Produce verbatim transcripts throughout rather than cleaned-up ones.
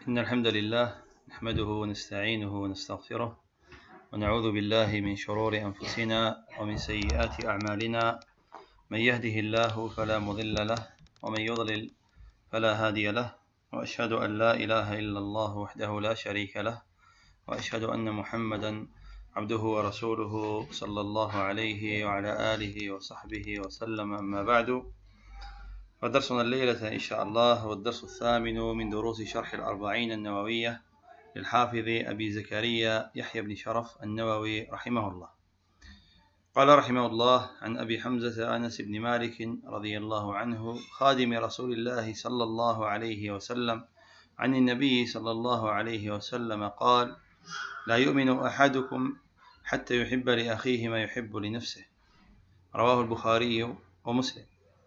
إن الحمد لله نحمده ونستعينه ونستغفره ونعوذ بالله من شرور أنفسنا ومن سيئات أعمالنا. من يهده الله فلا مضل له ومن يضلل فلا هادي له، وأشهد أن لا إله إلا الله وحده لا شريك له، وأشهد أن محمدا عبده ورسوله صلى الله عليه وعلى آله وصحبه وسلم. أما بعد، فدرسنا الليلة إن شاء الله هو الدرس الثامن من دروس شرح الأربعين النووية للحافظ أبي زكريا يحيى بن شرف النووي رحمه الله. قال رحمه الله: عن أبي حمزة أنس بن مالك رضي الله عنه خادم رسول الله صلى الله عليه وسلم عن النبي صلى الله عليه وسلم قال: لا يؤمن أحدكم حتى يحب لأخيه ما يحب لنفسه. رواه البخاري ومسلم.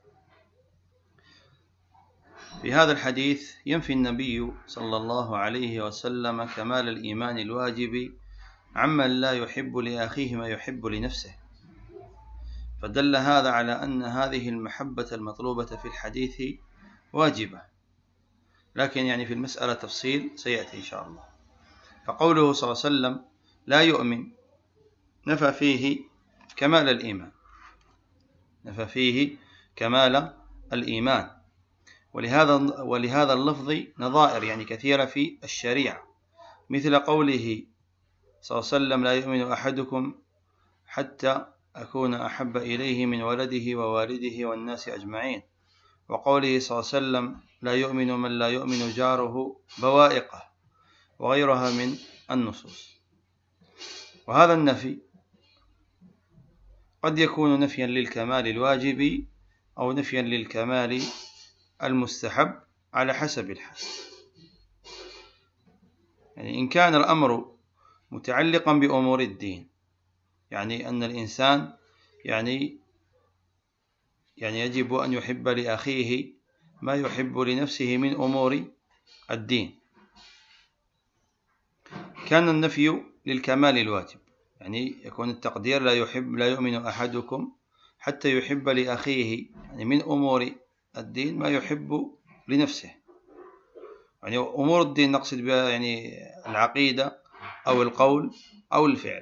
في هذا الحديث ينفي النبي صلى الله عليه وسلم كمال الإيمان الواجب عمن لا يحب لأخيه ما يحب لنفسه، فدل هذا على أن هذه المحبة المطلوبة في الحديث واجبة، لكن يعني في المسألة تفصيل سيأتي إن شاء الله. فقوله صلى الله عليه وسلم لا يؤمن نفى فيه كمال الإيمان، نفى فيه كمال الإيمان، ولهذا ولهذا اللفظ نظائر يعني كثيرة في الشريعة، مثل قوله صلى الله عليه وسلم لا يؤمن أحدكم حتى أكون أحب إليه من ولده ووالده والناس أجمعين، وقوله صلى الله عليه وسلم لا يؤمن من لا يؤمن جاره بوائقه، وغيرها من النصوص. وهذا النفي قد يكون نفيا للكمال الواجب أو نفيا للكمال المستحب على حسب الحال. يعني إن كان الأمر متعلقا بأمور الدين، يعني أن الإنسان يعني يعني يجب أن يحب لأخيه ما يحب لنفسه من أمور الدين، كان النفي للكمال الواجب، يعني يكون التقدير لا يحب لا يؤمن أحدكم حتى يحب لأخيه يعني من أمور الدين ما يحب لنفسه. يعني أمور الدين نقصد بها يعني العقيدة أو القول أو الفعل،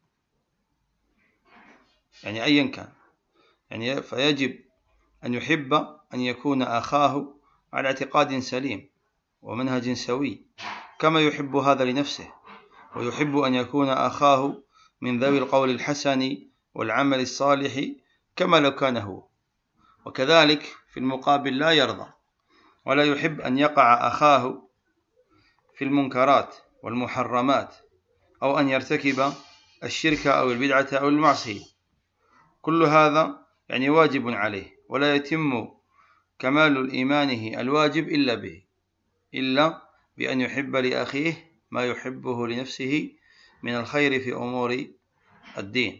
يعني أيا كان، يعني فيجب أن يحب أن يكون أخاه على اعتقاد سليم ومنهج سوي كما يحب هذا لنفسه، ويحب أن يكون أخاه من ذوي القول الحسن والعمل الصالح كما لو كان هو، وكذلك في المقابل لا يرضى ولا يحب أن يقع أخاه في المنكرات والمحرمات أو أن يرتكب الشرك أو البدعة أو المعصية. كل هذا يعني واجب عليه، ولا يتم كمال إيمانه الواجب إلا به، إلا بأن يحب لأخيه ما يحبه لنفسه من الخير في أمور الدين.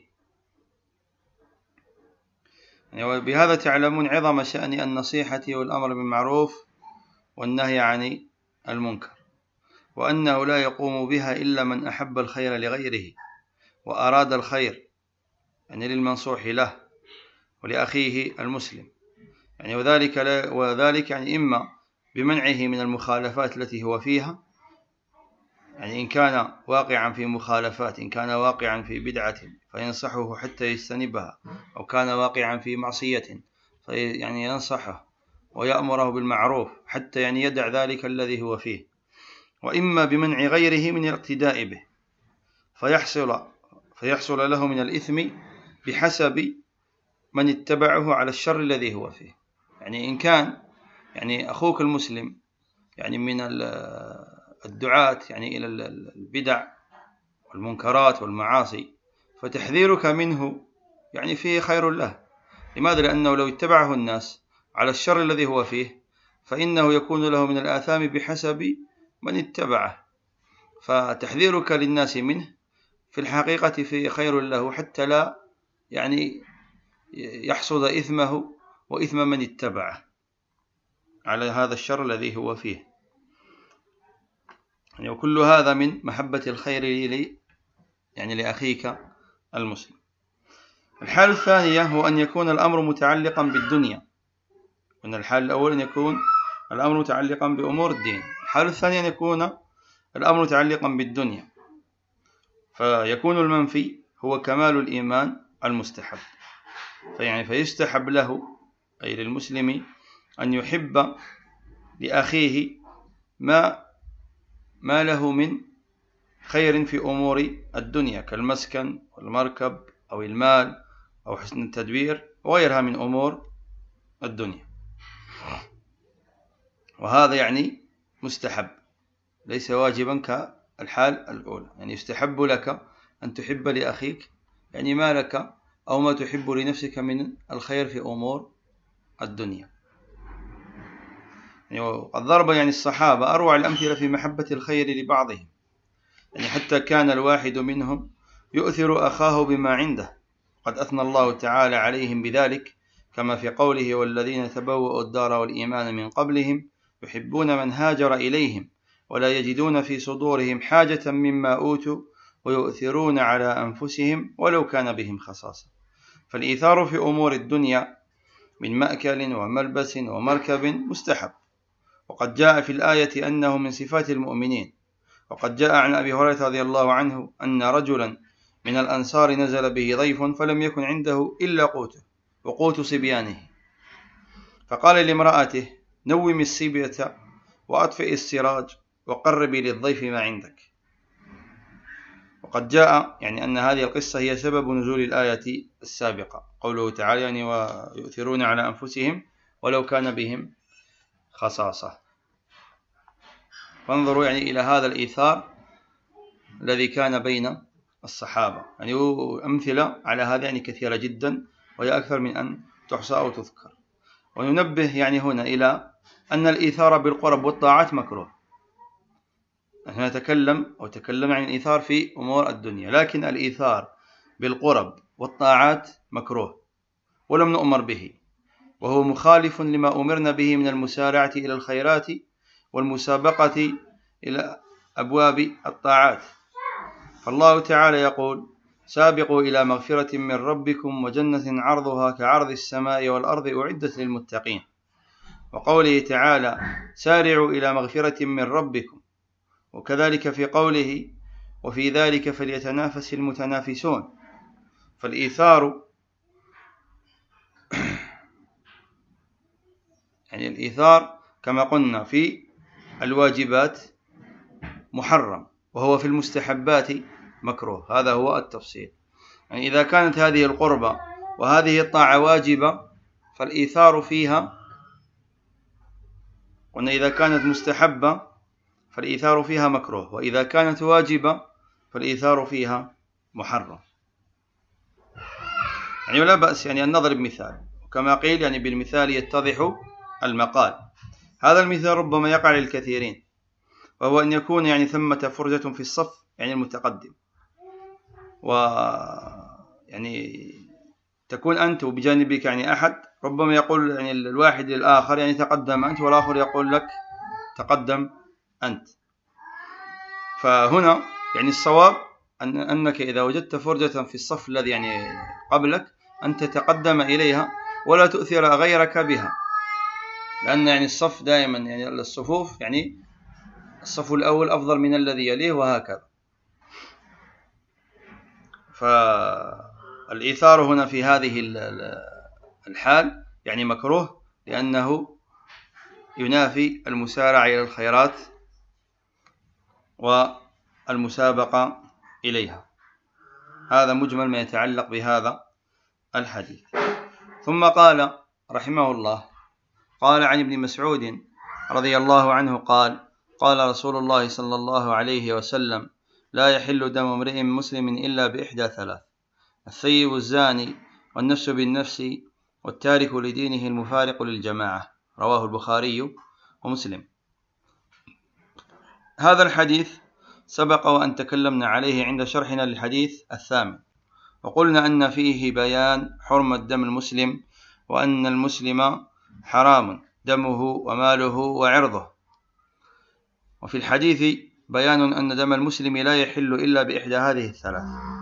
يعني وبهذا تعلمون عظم شأن النصيحة والأمر بالمعروف والنهي عن المنكر، وأنه لا يقوم بها إلا من أحب الخير لغيره وأراد الخير يعني للمنصوح له ولأخيه المسلم، يعني وذلك لا وذلك يعني إما بمنعه من المخالفات التي هو فيها، يعني إن كان واقعا في مخالفات، إن كان واقعا في بدعة فينصحه حتى يجتنبها، أو كان واقعا في معصية يعني ينصحه ويأمره بالمعروف حتى يعني يدع ذلك الذي هو فيه، وإما بمنع غيره من الاقتداء به فيحصل فيحصل له من الإثم بحسب من اتبعه على الشر الذي هو فيه. يعني إن كان يعني أخوك المسلم يعني من الدعاة يعني إلى البدع والمنكرات والمعاصي، فتحذيرك منه يعني فيه خير له. لماذا؟ لأنه لو اتبعه الناس على الشر الذي هو فيه فإنه يكون له من الآثام بحسب من اتبعه، فتحذيرك للناس منه في الحقيقة فيه خير له، حتى لا يعني يحصد إثمه وإثم من اتبعه على هذا الشر الذي هو فيه. يعني وكل هذا من محبة الخير لي يعني لأخيك المسلم. الحال الثانية هو أن يكون الأمر متعلقا بالدنيا، وأن الحال الأول أن يكون الأمر متعلقا بأمور الدين، الحالة الثانية أن يكون الأمر متعلقا بالدنيا، فيكون المنفي هو كمال الإيمان المستحب، فيعني فيستحب له أي للمسلم أن يحب لأخيه ما ما له من خير في أمور الدنيا كالمسكن والمركب أو المال أو حسن التدبير وغيرها من أمور الدنيا، وهذا يعني مستحب ليس واجبا كالحال الأولى. يعني يستحب لك أن تحب لأخيك يعني ما لك أو ما تحب لنفسك من الخير في أمور الدنيا. يعني قد ضرب يعني الصحابة أروع الأمثلة في محبة الخير لبعضهم، يعني حتى كان الواحد منهم يؤثر أخاه بما عنده، قد أثنى الله تعالى عليهم بذلك كما في قوله والذين تبوأوا الدار والإيمان من قبلهم يحبون من هاجر إليهم ولا يجدون في صدورهم حاجة مما أوتوا ويؤثرون على أنفسهم ولو كان بهم خصاصة. فالإيثار في أمور الدنيا من مأكل وملبس ومركب مستحب، وقد جاء في الآية أنه من صفات المؤمنين. وقد جاء عن أبي هريرة رضي الله عنه أن رجلا من الأنصار نزل به ضيف فلم يكن عنده إلا قوته وقوت صبيانه، فقال لامرأته نومي الصبية وأطفئ السراج وقربي للضيف ما عندك. وقد جاء يعني أن هذه القصة هي سبب نزول الآية السابقة، قوله تعالى يعني ويؤثرون على أنفسهم ولو كان بهم خصاصة. فانظروا يعني إلى هذا الإيثار الذي كان بين الصحابة، يعني أمثلة على هذا يعني كثيرة جدا وهي أكثر من أن تحصى أو تذكر. وننبه يعني هنا إلى أن الإيثار بالقرب والطاعات مكروه. نحن نتكلم أو تكلم عن الإيثار في أمور الدنيا، لكن الإيثار بالقرب والطاعات مكروه ولم نؤمر به، وهو مخالف لما أمرنا به من المسارعة إلى الخيرات والمسابقة إلى أبواب الطاعات. فالله تعالى يقول سابقوا إلى مغفرة من ربكم وجنة عرضها كعرض السماء والأرض أعدت للمتقين. وقوله تعالى سارعوا إلى مغفرة من ربكم، وكذلك في قوله وفي ذلك فليتنافس المتنافسون. فالإيثار يعني الإيثار كما قلنا في الواجبات محرم، وهو في المستحبات مكروه. هذا هو التفصيل. يعني إذا كانت هذه القربة وهذه الطاعة واجبة فالإيثار فيها، وأن إذا كانت مستحبة فالإيثار فيها مكروه، وإذا كانت واجبة فالإيثار فيها محرم. يعني لا بأس يعني أن نضرب مثال، وكما قيل يعني بالمثال يتضح المقال. هذا المثال ربما يقع للكثيرين، وهو أن يكون يعني ثمة فرجة في الصف يعني المتقدم، و يعني تكون أنت وبجانبك يعني أحد، ربما يقول يعني الواحد للآخر يعني تقدم أنت، والآخر يقول لك تقدم أنت. فهنا يعني الصواب أن أنك إذا وجدت فرجة في الصف الذي يعني قبلك أن تتقدم إليها ولا تؤثر غيرك بها، لأن يعني الصف دائما يعني الصفوف يعني الصف الأول أفضل من الذي يليه وهكذا. فالإيثار هنا في هذه الحال يعني مكروه، لأنه ينافي المسارعة إلى الخيرات والمسابقة إليها. هذا مجمل ما يتعلق بهذا الحديث. ثم قال رحمه الله قال عن ابن مسعود رضي الله عنه قال قال رسول الله صلى الله عليه وسلم لا يحل دم امرئ مسلم إلا بإحدى ثلاث: الثيب الزاني والنفس بالنفس والتارك لدينه المفارق للجماعة. رواه البخاري ومسلم. هذا الحديث سبق وأن تكلمنا عليه عند شرحنا للحديث الثامن، وقلنا أن فيه بيان حرمة دم المسلم، وأن المسلم حرام دمه وماله وعرضه. وفي الحديث بيان أن دم المسلم لا يحل إلا بإحدى هذه الثلاث،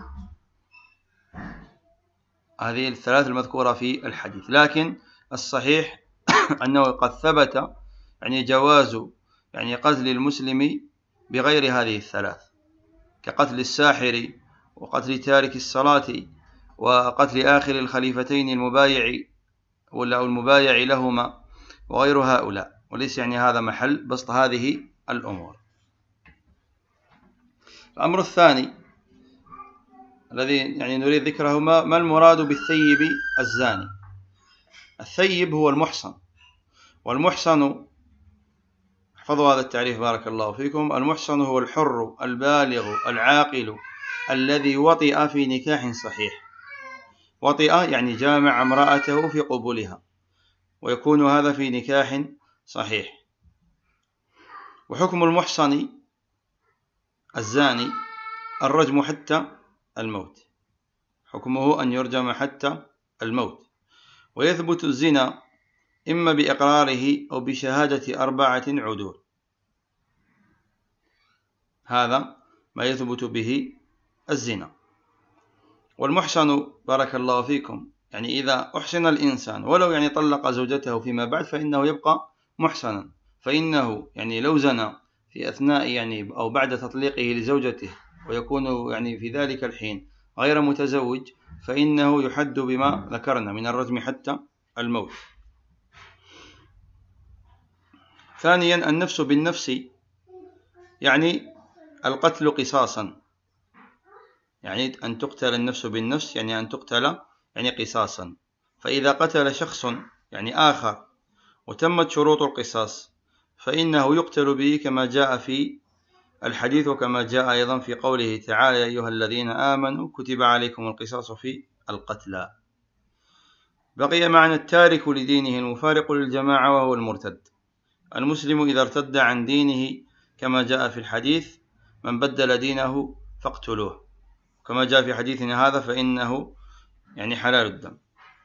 هذه الثلاث المذكورة في الحديث. لكن الصحيح أنه قد ثبت يعني جواز يعني قتل المسلم بغير هذه الثلاث، كقتل الساحر وقتل تارك الصلاة وقتل آخر الخليفتين المبايع ولا المبايع لهما وغير هؤلاء، وليس يعني هذا محل بسط هذه الأمور. الأمر الثاني الذي يعني نريد ذكره ما المراد بالثيب الزاني. الثيب هو المحصن، والمحصن احفظوا هذا التعريف بارك الله فيكم، المحصن هو الحر البالغ العاقل الذي وطئ في نكاح صحيح. وطئ يعني جامع امرأته في قبولها، ويكون هذا في نكاح صحيح. وحكم المحصن الزاني الرجم حتى الموت، حكمه أن يرجم حتى الموت. ويثبت الزنا إما بإقراره أو بشهادة أربعة عدول، هذا ما يثبت به الزنا. والمحصن بارك الله فيكم يعني إذا أحسن الإنسان ولو يعني طلق زوجته فيما بعد فإنه يبقى محصنا، فإنه يعني لو زنى في أثناء يعني أو بعد تطليقه لزوجته ويكون يعني في ذلك الحين غير متزوج فإنه يحد بما ذكرنا من الرجم حتى الموت. ثانيا النفس بالنفس، يعني القتل قصاصا، يعني أن تقتل النفس بالنفس يعني أن تقتل يعني قصاصا. فإذا قتل شخص يعني آخر وتمت شروط القصاص فإنه يقتل به كما جاء في الحديث، وكما جاء أيضا في قوله تعالى يا أيها الذين آمنوا كتب عليكم القصاص في القتلى. بقي معنى التارك لدينه المفارق للجماعة وهو المرتد. المسلم إذا ارتد عن دينه كما جاء في الحديث من بدل دينه فاقتلوه، كما جاء في حديثنا هذا فإنه يعني حلال الدم.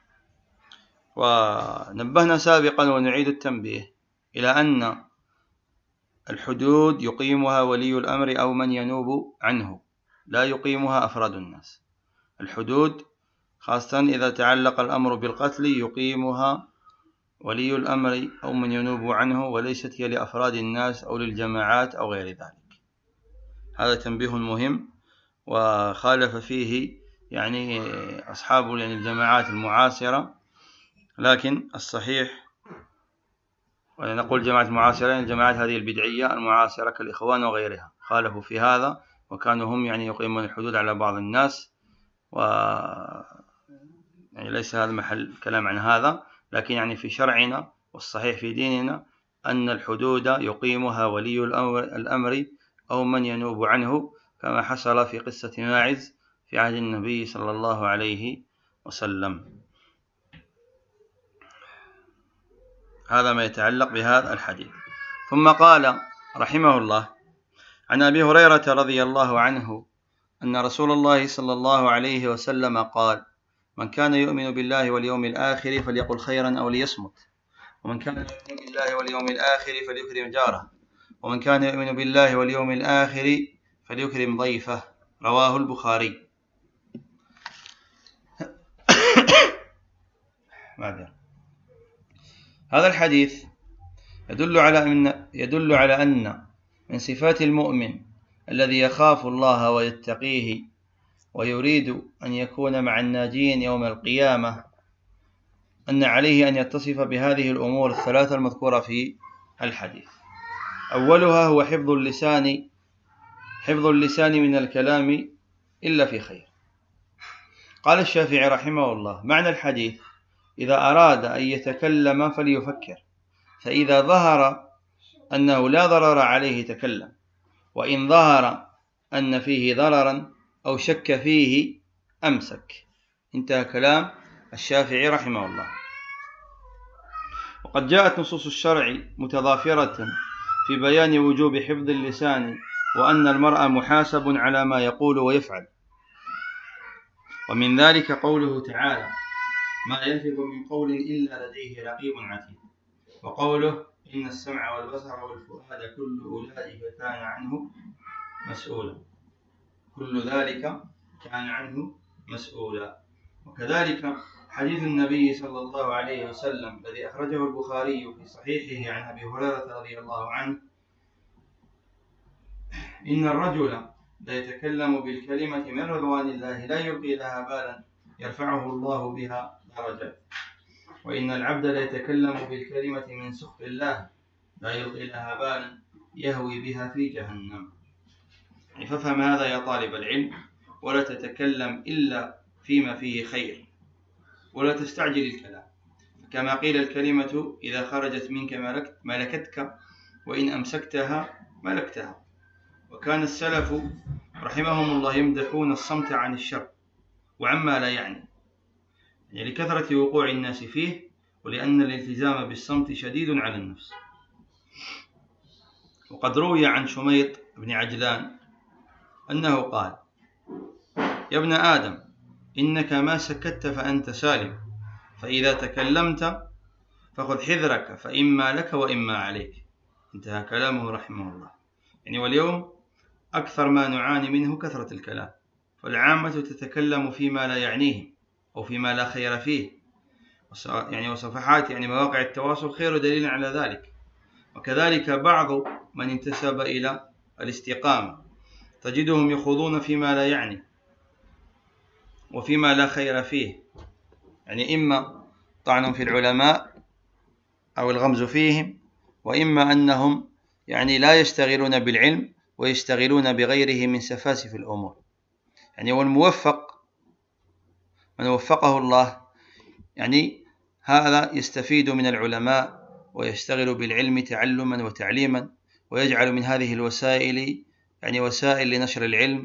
ونبهنا سابقا ونعيد التنبيه إلى أن الحدود يقيمها ولي الأمر أو من ينوب عنه، لا يقيمها أفراد الناس. الحدود خاصة إذا تعلق الأمر بالقتل يقيمها ولي الأمر أو من ينوب عنه، وليست هي لأفراد الناس أو للجماعات أو غير ذلك. هذا تنبيه مهم، وخالف فيه يعني أصحاب يعني الجماعات المعاصرة، لكن الصحيح ونقول الجماعات المعاصرة يعني الجماعات هذه البدعية المعاصرة كالإخوان وغيرها خالفوا في هذا، وكانوا هم يعني يقيمون الحدود على بعض الناس، و يعني ليس هذا محل كلام عن هذا، لكن يعني في شرعنا والصحيح في ديننا أن الحدود يقيمها ولي الأمر أو من ينوب عنه، كما حصل في قصة ماعز في عهد النبي صلى الله عليه وسلم. هذا ما يتعلق بهذا الحديث. ثم قال رحمه الله عن أبي هريرة رضي الله عنه أن رسول الله صلى الله عليه وسلم قال من كان يؤمن بالله واليوم الآخر فليقل خيرا أو ليصمت، ومن كان يؤمن بالله واليوم الآخر فليكرم جاره، ومن كان يؤمن بالله واليوم الآخر فليكرم ضيفه. رواه البخاري. هذا الحديث يدل على أن يدل على أن من صفات المؤمن الذي يخاف الله ويتقيه ويريد أن يكون مع الناجين يوم القيامة أن عليه أن يتصف بهذه الأمور الثلاثة المذكورة في الحديث. أولها هو حفظ اللسان حفظ اللسان من الكلام إلا في خير. قال الشافعي رحمه الله معنى الحديث إذا أراد أن يتكلم فليفكر، فإذا ظهر أنه لا ضرر عليه تكلم، وإن ظهر أن فيه ضررا أو شك فيه أمسك. انتهى كلام الشافعي رحمه الله. وقد جاءت نصوص الشرع متضافرة في بيان وجوب حفظ اللسان، وأن المرء محاسب على ما يقول ويفعل، ومن ذلك قوله تعالى ما يلفظ من قول إلا لديه رقيب عتيد، وقوله إن السمع والبصر والفؤاد كل أولئك كان عنه مسؤولا كل ذلك كان عنه مسؤولا. وكذلك حديث النبي صلى الله عليه وسلم الذي أخرجه البخاري في صحيحه عن أبي هريرة رضي الله عنه إن الرجل لا يتكلم بالكلمة من رضوان الله لا يلقي لها بالا يرفعه الله بها درجات، وإن العبد لا يتكلم بالكلمة من سخط الله لا يلقي لها بالا يهوي بها في جهنم. فافهم هذا يا طالب العلم، ولا تتكلم إلا فيما فيه خير، ولا تستعجل الكلام، كما قيل الكلمة إذا خرجت منك ملكتك وإن أمسكتها ملكتها. وكان السلف رحمهم الله يمدحون الصمت عن الشر وعما لا يعني، يعني لكثرة وقوع الناس فيه، ولأن الالتزام بالصمت شديد على النفس. وقد روي عن شميط بن عجلان أنه قال: يا ابن آدم إنك ما سكت فأنت سالم، فإذا تكلمت فخذ حذرك فإما لك وإما عليك. انتهى كلامه رحمه الله. يعني واليوم أكثر ما نعاني منه كثرة الكلام، فالعامة تتكلم فيما لا يعنيهم أو فيما لا خير فيه، يعني وصفحات يعني مواقع التواصل خير دليل على ذلك. وكذلك بعض من انتسب إلى الاستقامة تجدهم يخوضون فيما لا يعني وفيما لا خير فيه، يعني إما طعن في العلماء أو الغمز فيهم، وإما أنهم يعني لا يشتغلون بالعلم ويشتغلون بغيره من سفاسف الأمور. يعني والموفق من وفقه الله يعني هذا يستفيد من العلماء ويشتغل بالعلم تعلما وتعليما، ويجعل من هذه الوسائل يعني وسائل لنشر العلم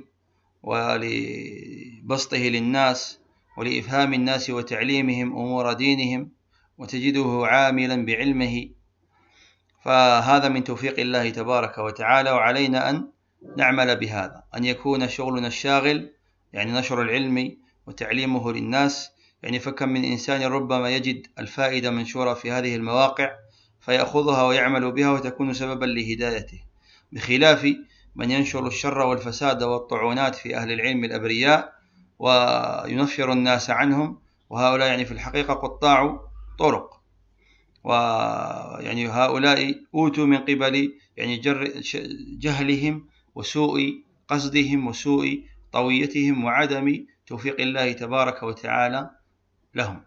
ولبسطه للناس ولإفهام الناس وتعليمهم أمور دينهم، وتجده عاملا بعلمه. فهذا من توفيق الله تبارك وتعالى، وعلينا أن نعمل بهذا، أن يكون شغلنا الشاغل يعني نشر العلم وتعليمه للناس. يعني فكم من إنسان ربما يجد الفائدة منشورة في هذه المواقع فيأخذها ويعمل بها وتكون سببا لهدايته، بخلاف من ينشر الشر والفساد والطعونات في أهل العلم الأبرياء وينفر الناس عنهم، وهؤلاء يعني في الحقيقة قطاع طرق، ويعني هؤلاء أوتوا من قبل يعني جهلهم وسوء قصدهم وسوء طويتهم وعدم توفيق الله تبارك وتعالى لهم.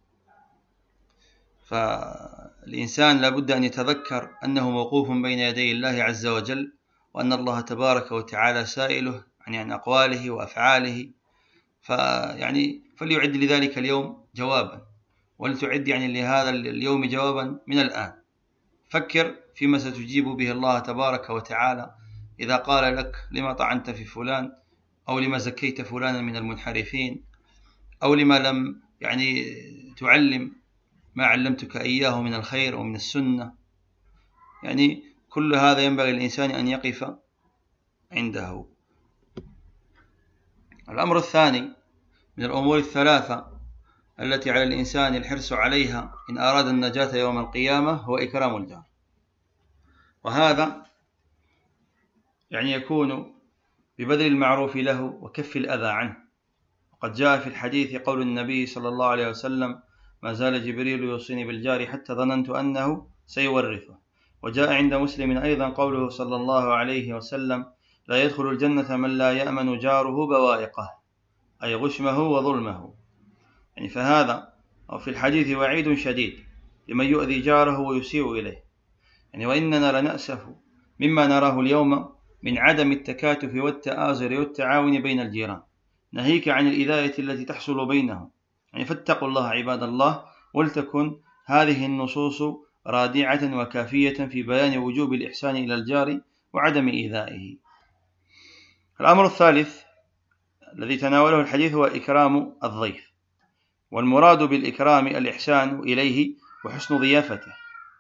فالإنسان لابد أن يتذكر أنه موقوف بين يدي الله عز وجل، وأن الله تبارك وتعالى سائله يعني عن أقواله وأفعاله، فيعني فليعد لذلك اليوم جوابا، ولتعد يعني لهذا اليوم جوابا من الآن. فكر فيما ستجيب به الله تبارك وتعالى إذا قال لك: لما طعنت في فلان، أو لما زكيت فلانا من المنحرفين، أو لما لم يعني تعلم ما علمتك إياه من الخير ومن السنة. يعني كل هذا ينبغي للإنسان أن يقف عنده. الأمر الثاني من الأمور الثلاثة التي على الإنسان الحرص عليها إن أراد النجاة يوم القيامة هو إكرام الجار، وهذا يعني يكون ببذل المعروف له وكف الأذى عنه. وقد جاء في الحديث قول النبي صلى الله عليه وسلم: ما زال جبريل يوصيني بالجار حتى ظننت أنه سيورثه. وجاء عند مسلم أيضا قوله صلى الله عليه وسلم: لا يدخل الجنة من لا يأمن جاره بوائقه، أي غشمه وظلمه. يعني فهذا أو في الحديث وعيد شديد لمن يؤذي جاره ويسيء إليه. يعني وإننا لنأسف مما نراه اليوم من عدم التكاتف والتآزر والتعاون بين الجيران، ناهيك عن الإذاية التي تحصل بينهم. يعني فاتقوا الله عباد الله، ولتكن هذه النصوص رادعة وكافية في بيان وجوب الإحسان إلى الجار وعدم إيذائه. الأمر الثالث الذي تناوله الحديث هو إكرام الضيف، والمراد بالإكرام الإحسان إليه وحسن ضيافته.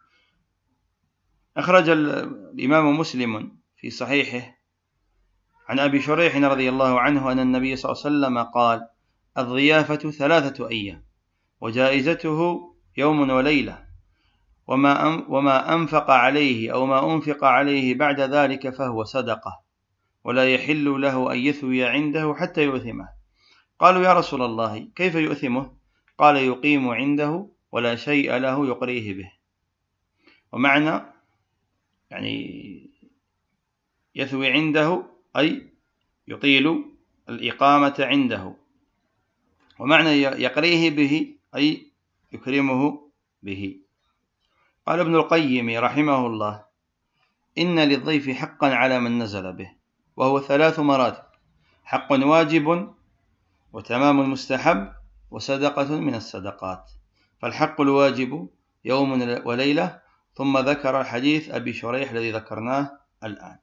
أخرج الإمام مسلم في صحيحه عن أبي شريح رضي الله عنه أن النبي صلى الله عليه وسلم قال: الضيافة ثلاثة أيام وجائزته يوم وليلة، وما وما أنفق عليه أو ما أنفق عليه بعد ذلك فهو صدقة، ولا يحل له أن يثوي عنده حتى يؤثمه. قالوا: يا رسول الله كيف يؤثمه؟ قال: يقيم عنده ولا شيء له يقريه به. ومعنى يعني يثوي عنده أي يطيل الإقامة عنده، ومعنى يقريه به أي يكرمه به. قال ابن القيم رحمه الله: إن للضيف حقا على من نزل به، وهو ثلاث مراتب: حق واجب، وتمام المستحب، وصدقة من الصدقات. فالحق الواجب يوم وليلة، ثم ذكر حديث أبي شريح الذي ذكرناه الآن.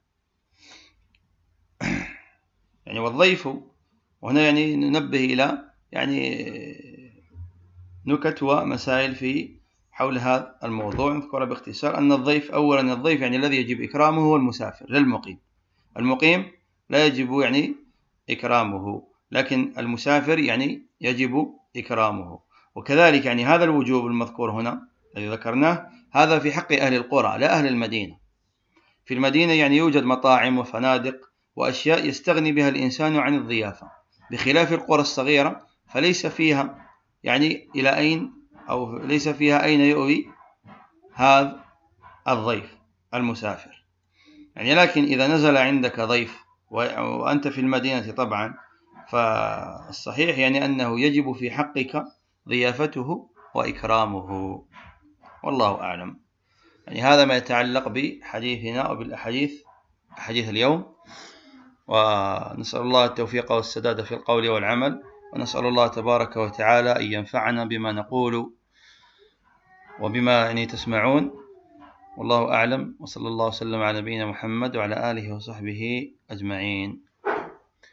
يعني والضيف، وهنا يعني ننبه إلى يعني نكت ومسائل في حول هذا الموضوع. نذكر باختصار أن الضيف، أولا الضيف يعني الذي يجب إكرامه هو المسافر للمقيم. المقيم لا يجب يعني إكرامه، لكن المسافر يعني يجب إكرامه. وكذلك يعني هذا الوجوب المذكور هنا الذي ذكرناه هذا في حق أهل القرى لا أهل المدينة. في المدينة يعني يوجد مطاعم وفنادق وأشياء يستغني بها الإنسان عن الضيافة، بخلاف القرى الصغيرة فليس فيها يعني إلى أين أو ليس فيها أين يؤوي هذا الضيف المسافر. يعني لكن إذا نزل عندك ضيف وأنت في المدينة طبعا، فالصحيح يعني أنه يجب في حقك ضيافته وإكرامه، والله أعلم. يعني هذا ما يتعلق بحديثنا أو بالأحاديث حديث اليوم، ونسأل الله التوفيق والسداد في القول والعمل، ونسأل الله تبارك وتعالى أن ينفعنا بما نقول وبما يعني تسمعون، والله أعلم. وصلى الله وسلم على نبينا محمد وعلى آله وصحبه أجمعين.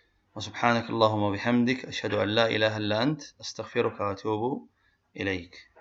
وسبحانك اللهم وبحمدك، أشهد أن لا إله إلا أنت، أستغفرك وأتوب إليك.